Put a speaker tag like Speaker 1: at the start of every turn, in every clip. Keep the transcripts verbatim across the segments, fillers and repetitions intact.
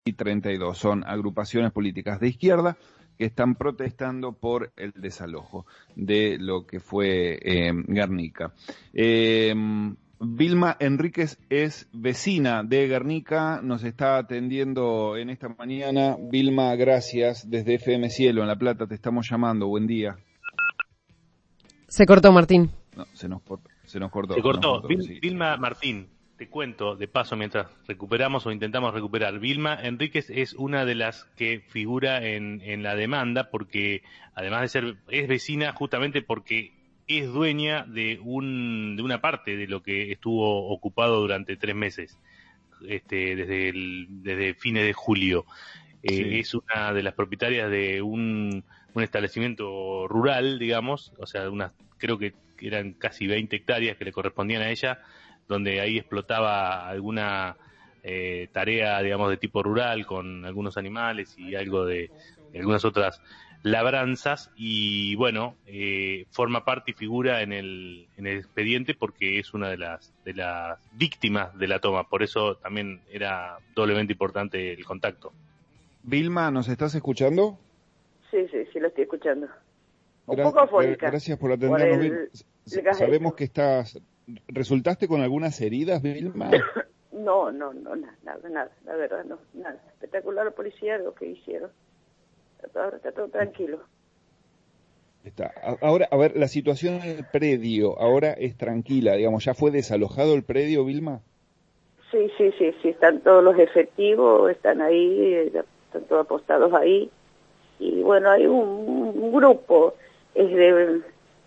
Speaker 1: y treinta y dos. Son agrupaciones políticas de izquierda que están protestando por el desalojo de lo que fue eh, Guernica. Eh, Vilma Enríquez es vecina de Guernica, nos está atendiendo en esta mañana. Vilma, gracias. Desde F M Cielo, en La Plata, te estamos llamando. Buen día.
Speaker 2: Se cortó, Martín.
Speaker 1: No, se nos cortó. Se nos cortó.
Speaker 3: Se cortó.
Speaker 1: Cortó,
Speaker 3: Vil,
Speaker 1: sí.
Speaker 3: Vilma Martín, te cuento de paso mientras recuperamos o intentamos recuperar. Vilma Enríquez es una de las que figura en, en la demanda porque, además de ser, es vecina justamente porque es dueña de un de una parte de lo que estuvo ocupado durante tres meses, este, desde el, desde fines de julio. Eh, sí. Es una de las propietarias de un, un establecimiento rural, digamos, o sea, unas, creo que eran casi veinte hectáreas que le correspondían a ella, donde ahí explotaba alguna eh, tarea, digamos, de tipo rural, con algunos animales y algo de, de algunas otras labranzas, y bueno, eh, forma parte y figura en el, en el expediente porque es una de las, de las víctimas de la toma, por eso también era doblemente importante el contacto.
Speaker 1: Vilma, ¿nos estás escuchando?
Speaker 4: Sí, sí, sí, lo estoy escuchando. Un
Speaker 1: Gra-
Speaker 4: poco afónica.
Speaker 1: Gracias por atendernos,
Speaker 4: por el,
Speaker 1: Vilma.
Speaker 4: el
Speaker 1: Sabemos que estás... ¿Resultaste con algunas heridas, Vilma?
Speaker 4: No, no, no, nada, nada, la verdad, no, nada. Espectacular la policía, lo que hicieron. Ahora está todo tranquilo.
Speaker 1: Está. Ahora, a ver, la situación en el predio ahora es tranquila, digamos, ¿ya fue desalojado el predio, Vilma?
Speaker 4: Sí, sí, sí, sí, están todos los efectivos, están ahí, están todos apostados ahí. Y bueno, hay un, un grupo, es de,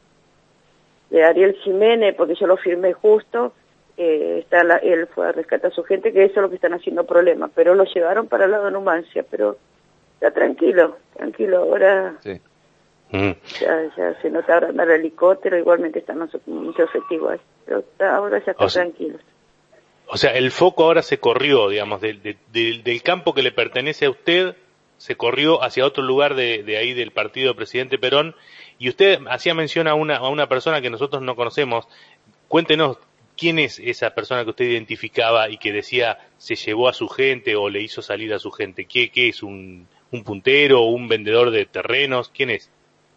Speaker 4: de Ariel Jiménez, porque yo lo firmé justo, eh, está la, él fue a rescatar a su gente, que eso es lo que están haciendo problemas, pero lo llevaron para el lado de Numancia, pero está tranquilo, tranquilo, ahora
Speaker 3: sí. mm.
Speaker 4: ya, ya se nota ahora andar el helicóptero, igualmente están muchos efectivos ahí, pero está, ahora ya está
Speaker 3: o sea,
Speaker 4: tranquilo.
Speaker 3: O sea, el foco ahora se corrió, digamos, del, del, del campo que le pertenece a usted, se corrió hacia otro lugar de, de ahí del partido del presidente Perón, y usted hacía mención a una, a una persona que nosotros no conocemos. Cuéntenos, ¿quién es esa persona que usted identificaba y que decía se llevó a su gente o le hizo salir a su gente? ¿Qué, qué es? ¿Un, un puntero o un vendedor de terrenos? ¿Quién es?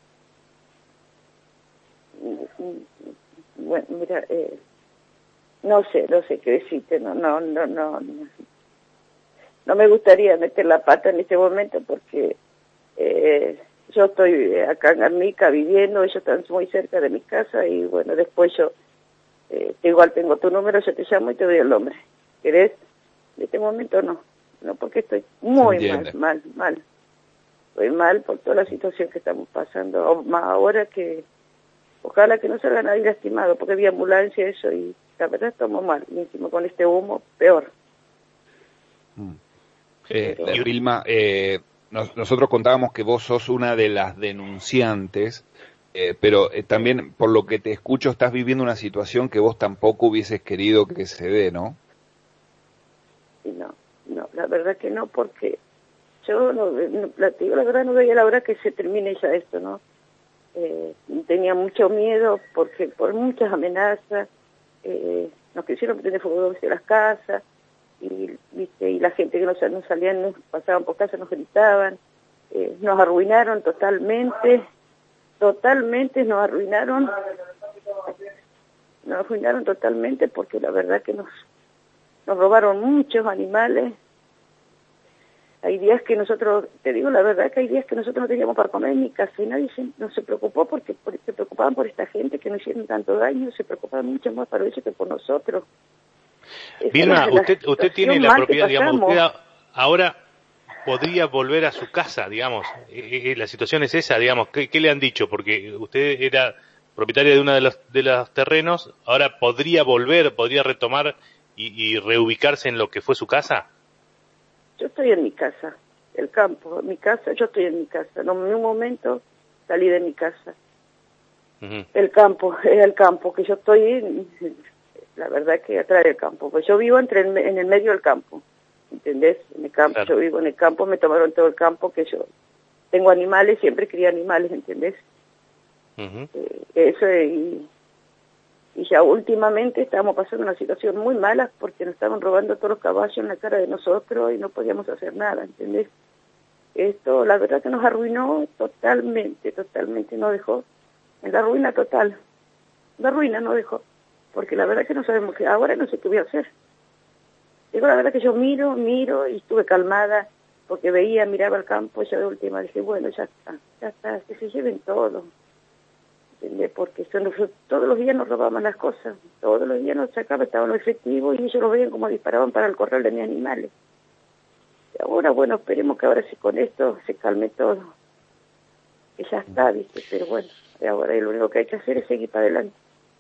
Speaker 4: Bueno, mira, eh, no sé, no sé qué decirte, no, no, no, no, no. No me gustaría meter la pata en este momento porque eh, yo estoy acá en Guernica viviendo, ellos están muy cerca de mi casa y bueno, después yo, eh, igual tengo tu número, yo te llamo y te doy el nombre. ¿Querés? En este momento no, no porque estoy muy mal, mal, mal. Estoy mal por toda la situación que estamos pasando, más ahora que ojalá que no salga nadie lastimado porque había ambulancia eso y la verdad estamos mal, y encima con este humo, peor.
Speaker 1: Mm. Eh, Pero... Vilma, eh, nos, nosotros contábamos que vos sos una de las denunciantes, eh, pero eh, también por lo que te escucho estás viviendo una situación que vos tampoco hubieses querido que se dé, ¿no?
Speaker 4: No, no, la verdad que no, porque yo, no, no, la, digo, la verdad no veía la hora que se termine ya esto, ¿no? Eh, tenía mucho miedo porque por muchas amenazas, eh, nos quisieron tener fuego de las casas, y viste y la gente que no, no salían, nos pasaban por casa, nos gritaban, eh, nos arruinaron totalmente, totalmente nos arruinaron, nos arruinaron totalmente porque la verdad que nos, nos robaron muchos animales. Hay días que nosotros, te digo la verdad que hay días que nosotros no teníamos para comer en mi casa y nadie se, no se preocupó porque por, se preocupaban por esta gente que nos hicieron tanto daño, se preocupaban mucho más por ellos que por nosotros.
Speaker 3: Vilma, usted usted tiene la propiedad, digamos, usted ahora podría volver a su casa, digamos, eh, eh, la situación es esa, digamos, ¿qué, qué le han dicho? Porque usted era propietaria de uno de los de los terrenos, ahora podría volver, podría retomar y, y reubicarse en lo que fue su casa.
Speaker 4: Yo estoy en mi casa, el campo, mi casa, yo estoy en mi casa, no en un momento salí de mi casa. Uh-huh. El campo, es el campo, que yo estoy en, la verdad que atrás del campo, pues yo vivo entre el, en el medio del campo, ¿entendés? En el campo, claro. Yo vivo en el campo, me tomaron todo el campo, que yo tengo animales, siempre crié animales, ¿entendés? Uh-huh. Eh, eso y, Y ya últimamente estábamos pasando una situación muy mala porque nos estaban robando todos los caballos en la cara de nosotros y no podíamos hacer nada, ¿entendés? Esto, la verdad que nos arruinó totalmente, totalmente, nos dejó en la ruina total. La ruina nos dejó, porque la verdad que no sabemos qué, ahora no sé qué voy a hacer. Digo, la verdad que yo miro, miro y estuve calmada, porque veía, miraba el campo, y ya de última dije, bueno, ya está, ya está, que se lleven todo. ¿Entendés? Porque eso nos, todos los días nos robaban las cosas, todos los días nos sacaban, estaban los efectivos y ellos lo veían como disparaban para el corral de mis animales. Y ahora, bueno, esperemos que ahora sí con esto se calme todo, que ya está, ¿viste? Pero bueno, ahora lo único que hay que hacer es seguir para adelante.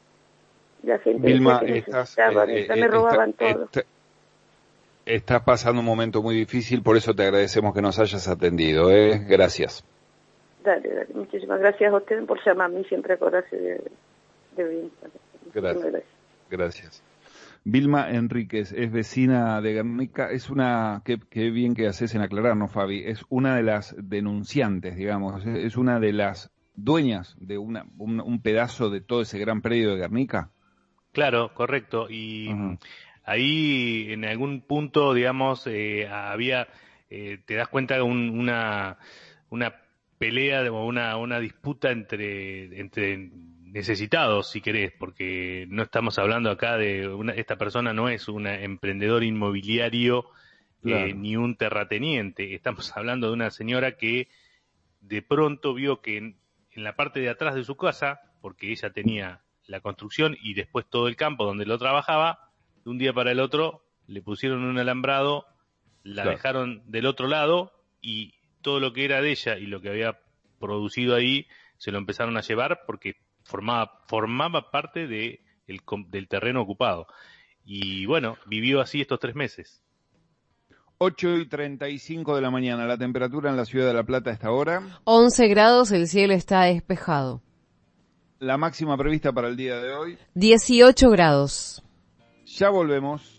Speaker 4: La gente
Speaker 1: Vilma,
Speaker 4: que
Speaker 1: estás,
Speaker 4: necesitaban,
Speaker 1: eh,
Speaker 4: me robaban
Speaker 1: está,
Speaker 4: todo.
Speaker 1: Está, estás pasando un momento muy difícil, por eso te agradecemos que nos hayas atendido, ¿eh? Gracias.
Speaker 4: Dale, dale, muchísimas gracias a ustedes por llamarme y siempre acordarse de, de bien.
Speaker 1: Gracias.
Speaker 4: gracias.
Speaker 1: Gracias. Vilma Enríquez es vecina de Guernica, es una, qué, qué bien que haces en aclararnos, Fabi, es una de las denunciantes, digamos, es una de las dueñas de una, un, un pedazo de todo ese gran predio de Guernica.
Speaker 3: Claro, correcto, y uh-huh. ahí en algún punto, digamos, eh, había, eh, te das cuenta de un, una, una pelea o una, una disputa entre, entre necesitados, si querés, porque no estamos hablando acá de una, esta persona no es un emprendedor inmobiliario, claro. eh, ni un terrateniente, estamos hablando de una señora que de pronto vio que en, en la parte de atrás de su casa, porque ella tenía la construcción y después todo el campo donde lo trabajaba, de un día para el otro le pusieron un alambrado, la claro. dejaron del otro lado y todo lo que era de ella y lo que había producido ahí se lo empezaron a llevar porque formaba formaba parte de el, del terreno ocupado. Y bueno, vivió así estos tres meses.
Speaker 1: ocho y treinta y cinco de la mañana, la temperatura en la ciudad de La Plata a esta hora.
Speaker 2: once grados, el cielo está despejado.
Speaker 1: La máxima prevista para el día de hoy.
Speaker 2: dieciocho grados.
Speaker 1: Ya volvemos.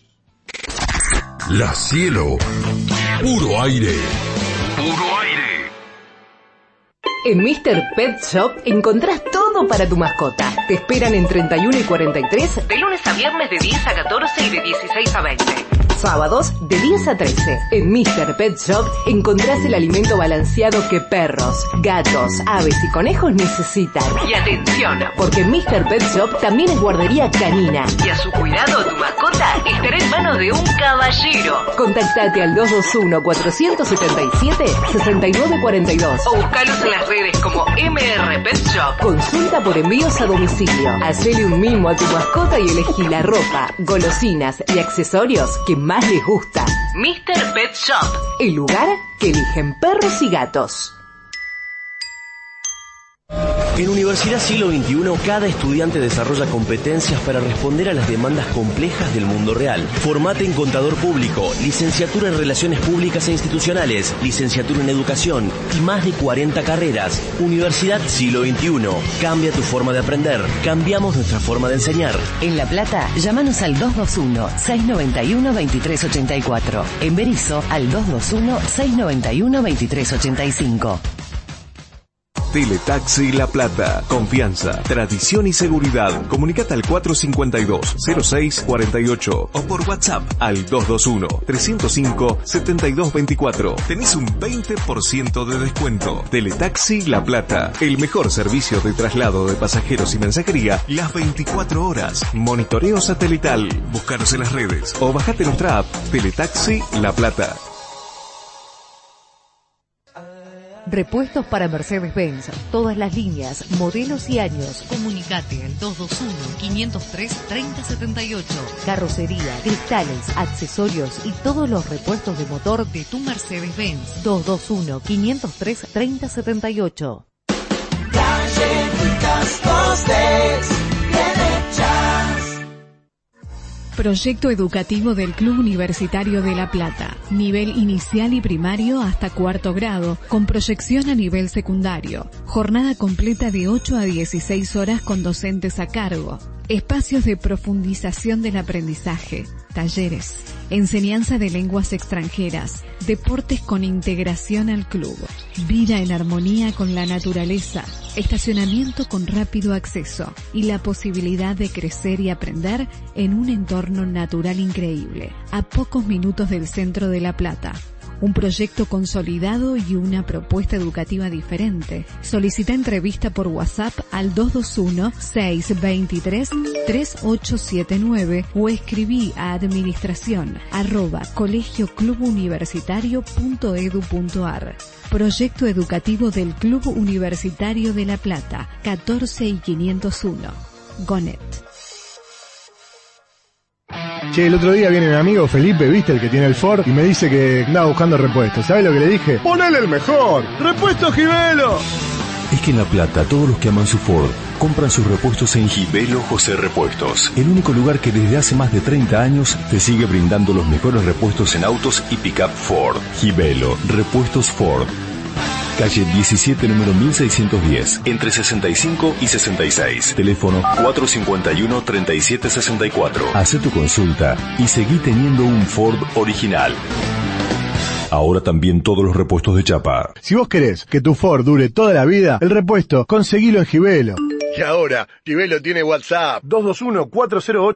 Speaker 5: La Cielo, puro aire. Puro aire.
Speaker 6: En míster Pet Shop encontrás todo para tu mascota. Te esperan en treinta y uno y cuarenta y tres, de lunes a viernes de diez a catorce y de dieciséis a veinte. Sábados de diez a trece. En míster Pet Shop encontrás el alimento balanceado que perros, gatos, aves y conejos necesitan. Y atención, porque en míster Pet Shop también es guardería canina. Y a su cuidado tu mascota estará en manos de un caballero. Contactate al dos dos uno, cuatro siete siete, seis nueve cuatro dos o buscalos en las redes como eme erre Pet Shop. Consulta por envíos a domicilio. Hacele un mimo a tu mascota y elegí la ropa, golosinas y accesorios que más les gusta. míster Pet Shop, el lugar que eligen perros y gatos.
Speaker 7: En Universidad Siglo veintiuno, cada estudiante desarrolla competencias para responder a las demandas complejas del mundo real. Formate en Contador Público, licenciatura en Relaciones Públicas e Institucionales, licenciatura en Educación y más de cuarenta carreras. Universidad Siglo veintiuno. Cambia tu forma de aprender. Cambiamos nuestra forma de enseñar.
Speaker 6: En La Plata, llámanos al dos dos uno, seis nueve uno, dos tres ocho cuatro. En Berisso, al dos dos uno, seis nueve uno, dos tres ocho cinco.
Speaker 5: Teletaxi La Plata. Confianza, tradición y seguridad. Comunicate al cuatro cinco dos, cero seis cuatro ocho o por WhatsApp al dos dos uno, tres cero cinco, siete dos dos cuatro. Tenés un veinte por ciento de descuento. Teletaxi La Plata. El mejor servicio de traslado de pasajeros y mensajería las veinticuatro horas. Monitoreo satelital. Búscanos en las redes o bajate nuestra app Teletaxi La Plata.
Speaker 8: Repuestos para Mercedes-Benz, todas las líneas, modelos y años.
Speaker 9: Comunicate al dos dos uno, quinientos tres, treinta setenta y ocho.
Speaker 8: Carrocería, cristales, accesorios y todos los repuestos de motor
Speaker 9: de tu Mercedes-Benz.
Speaker 8: dos dos uno, quinientos tres, treinta setenta y ocho.
Speaker 10: Galletitas Tostex, bien hechas.
Speaker 11: Proyecto educativo del Club Universitario de La Plata. Nivel inicial y primario hasta cuarto grado, con proyección a nivel secundario. Jornada completa de ocho a dieciséis horas con docentes a cargo. Espacios de profundización del aprendizaje. Talleres. enseñanza de lenguas extranjeras, deportes con integración al club, vida en armonía con la naturaleza, estacionamiento con rápido acceso y la posibilidad de crecer y aprender en un entorno natural increíble, a pocos minutos del centro de La Plata. Un proyecto consolidado y una propuesta educativa diferente. Solicita entrevista por WhatsApp al dos dos uno, seis dos tres, tres ocho siete nueve o escribí a administración arroba colegioclubuniversitario.edu.ar. Proyecto educativo del Club Universitario de La Plata, catorce y quinientos uno. Gonet.
Speaker 12: Che, el otro día viene mi amigo Felipe, ¿viste? El que tiene el Ford, y me dice que andaba buscando repuestos. ¿Sabes lo que le dije? ¡Ponele el mejor! ¡Repuesto Gibelo!
Speaker 5: Es que en La Plata todos los que aman su Ford compran sus repuestos en Gibelo José Repuestos, el único lugar que desde hace más de treinta años te sigue brindando los mejores repuestos en autos y pick-up Ford. Gibelo Repuestos Ford. Calle diecisiete, número mil seiscientos diez, entre sesenta y cinco y sesenta y seis. Teléfono cuatro cinco uno, tres siete seis cuatro. Hacé tu consulta y seguí teniendo un Ford original. Ahora también todos los repuestos de chapa.
Speaker 12: Si vos querés que tu Ford dure toda la vida, el repuesto, conseguilo en Gibelo. Y ahora, Gibelo tiene WhatsApp. dos dos uno, cuatro cero ocho